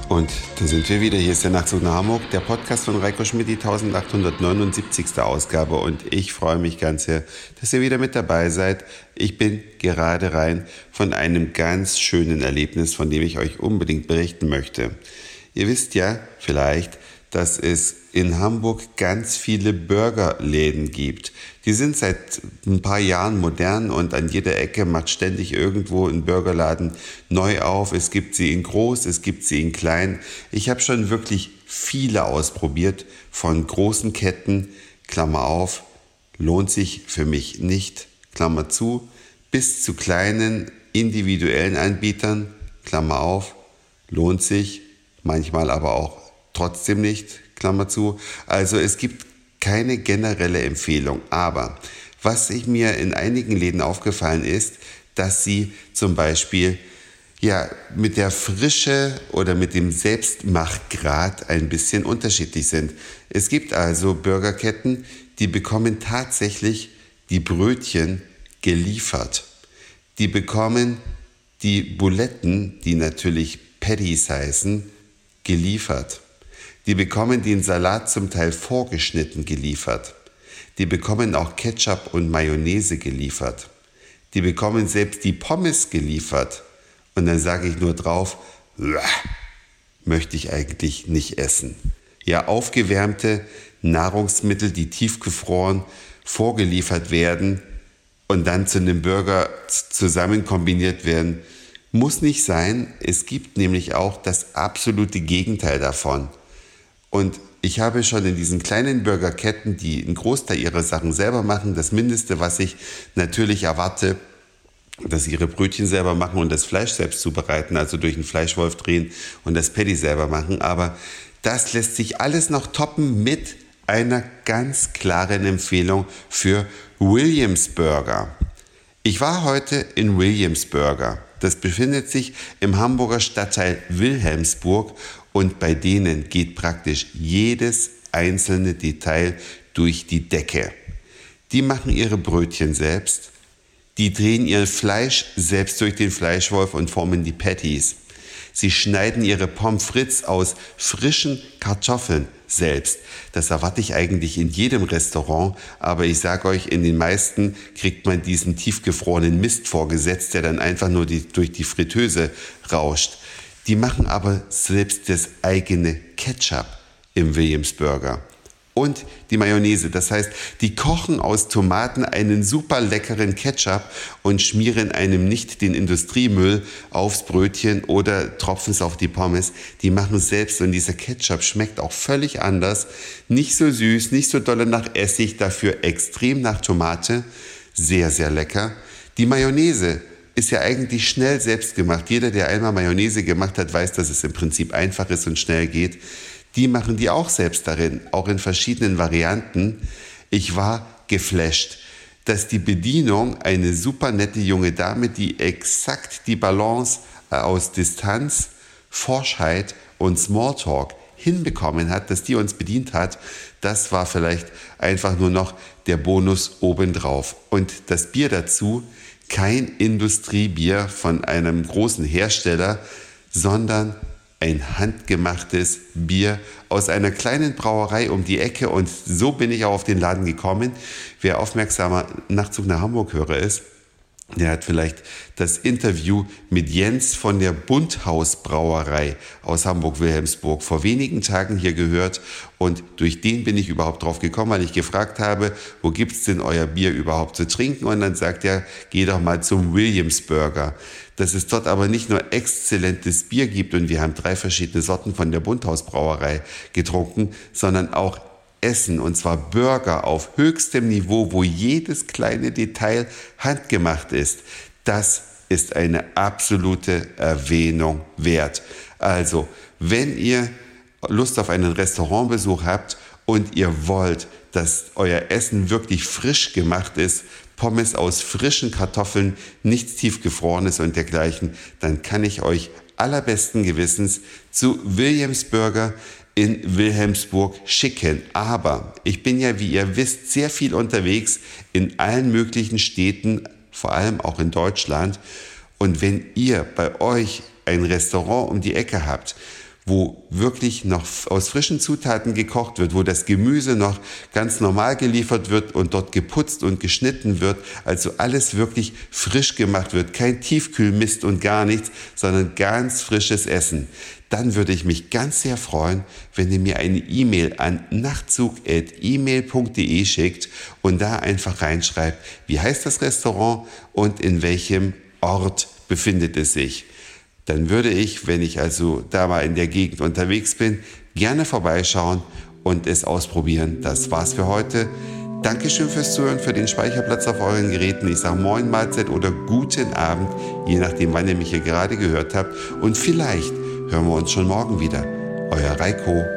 Und da sind wir wieder. Hier ist der Nachtzug nach Hamburg, der Podcast von Reiko Schmidt, die 1879. Ausgabe. Und ich freue mich ganz sehr, dass ihr wieder mit dabei seid. Ich bin gerade rein von einem ganz schönen Erlebnis, von dem ich euch unbedingt berichten möchte. Ihr wisst ja vielleicht, dass es in Hamburg ganz viele Burgerläden gibt. Die sind seit ein paar Jahren modern und an jeder Ecke macht ständig irgendwo ein Burgerladen neu auf. Es gibt sie in groß, es gibt sie in klein. Ich habe schon wirklich viele ausprobiert, von großen Ketten, Klammer auf, lohnt sich für mich nicht, Klammer zu, bis zu kleinen individuellen Anbietern, Klammer auf, lohnt sich, manchmal aber auch trotzdem nicht, Klammer zu. Also es gibt keine generelle Empfehlung. Aber was mir in einigen Läden aufgefallen ist, dass sie zum Beispiel mit der Frische oder mit dem Selbstmachgrad ein bisschen unterschiedlich sind. Es gibt also Burgerketten, die bekommen tatsächlich die Brötchen geliefert. Die bekommen die Buletten, die natürlich Patties heißen, geliefert. Die bekommen den Salat zum Teil vorgeschnitten geliefert. Die bekommen auch Ketchup und Mayonnaise geliefert. Die bekommen selbst die Pommes geliefert. Und dann sage ich nur drauf, möchte ich eigentlich nicht essen. Ja, aufgewärmte Nahrungsmittel, die tiefgefroren vorgeliefert werden und dann zu einem Burger zusammen kombiniert werden, muss nicht sein. Es gibt nämlich auch das absolute Gegenteil davon. Und ich habe schon in diesen kleinen Burgerketten, die einen Großteil ihrer Sachen selber machen, das Mindeste, was ich natürlich erwarte, dass sie ihre Brötchen selber machen und das Fleisch selbst zubereiten, also durch einen Fleischwolf drehen und das Patty selber machen. Aber das lässt sich alles noch toppen mit einer ganz klaren Empfehlung für Williams Burger. Ich war heute in Williams Burger. Das befindet sich im Hamburger Stadtteil Wilhelmsburg und bei denen geht praktisch jedes einzelne Detail durch die Decke. Die machen ihre Brötchen selbst, die drehen ihr Fleisch selbst durch den Fleischwolf und formen die Patties. Sie schneiden ihre Pommes frites aus frischen Kartoffeln selbst. Das erwarte ich eigentlich in jedem Restaurant, aber ich sage euch, in den meisten kriegt man diesen tiefgefrorenen Mist vorgesetzt, der dann einfach nur durch die Fritteuse rauscht. Die machen aber selbst das eigene Ketchup im Williams Burger. Und die Mayonnaise, das heißt, die kochen aus Tomaten einen super leckeren Ketchup und schmieren einem nicht den Industriemüll aufs Brötchen oder tropfen es auf die Pommes. Die machen es selbst und dieser Ketchup schmeckt auch völlig anders. Nicht so süß, nicht so dolle nach Essig, dafür extrem nach Tomate. Sehr, sehr lecker. Die Mayonnaise ist ja eigentlich schnell selbst gemacht. Jeder, der einmal Mayonnaise gemacht hat, weiß, dass es im Prinzip einfach ist und schnell geht. Die machen die auch selbst darin, auch in verschiedenen Varianten. Ich war geflasht, dass die Bedienung, eine super nette junge Dame, die exakt die Balance aus Distanz, Forschheit und Smalltalk hinbekommen hat, dass die uns bedient hat, das war vielleicht einfach nur noch der Bonus obendrauf. Und das Bier dazu, kein Industriebier von einem großen Hersteller, sondern ein handgemachtes Bier aus einer kleinen Brauerei um die Ecke. Und so bin ich auch auf den Laden gekommen. Wer aufmerksamer Nachtzug nach Hamburg-Hörer ist, der hat vielleicht das Interview mit Jens von der Bunthaus Brauerei aus Hamburg-Wilhelmsburg vor wenigen Tagen hier gehört. Und durch den bin ich überhaupt drauf gekommen, weil ich gefragt habe, wo gibt's denn euer Bier überhaupt zu trinken? Und dann sagt er, geh doch mal zum Williams Burger. Dass es dort aber nicht nur exzellentes Bier gibt und wir haben 3 verschiedene Sorten von der Bunthaus Brauerei getrunken, sondern auch Essen, und zwar Burger auf höchstem Niveau, wo jedes kleine Detail handgemacht ist. Das ist eine absolute Erwähnung wert. Also, wenn ihr Lust auf einen Restaurantbesuch habt und ihr wollt, dass euer Essen wirklich frisch gemacht ist, Pommes aus frischen Kartoffeln, nichts tiefgefrorenes und dergleichen, dann kann ich euch allerbesten Gewissens zu Williams Burger in Wilhelmsburg schicken. Aber ich bin ja, wie ihr wisst, sehr viel unterwegs in allen möglichen Städten, vor allem auch in Deutschland. Und wenn ihr bei euch ein Restaurant um die Ecke habt, wo wirklich noch aus frischen Zutaten gekocht wird, wo das Gemüse noch ganz normal geliefert wird und dort geputzt und geschnitten wird, also alles wirklich frisch gemacht wird, kein Tiefkühlmist und gar nichts, sondern ganz frisches Essen. Dann würde ich mich ganz sehr freuen, wenn ihr mir eine E-Mail an nachtzug@email.de schickt und da einfach reinschreibt, wie heißt das Restaurant und in welchem Ort befindet es sich. Dann würde ich, wenn ich also da mal in der Gegend unterwegs bin, gerne vorbeischauen und es ausprobieren. Das war's für heute. Dankeschön fürs Zuhören, für den Speicherplatz auf euren Geräten. Ich sage Moin, Mahlzeit oder guten Abend, je nachdem, wann ihr mich hier gerade gehört habt. Und vielleicht hören wir uns schon morgen wieder. Euer Reiko.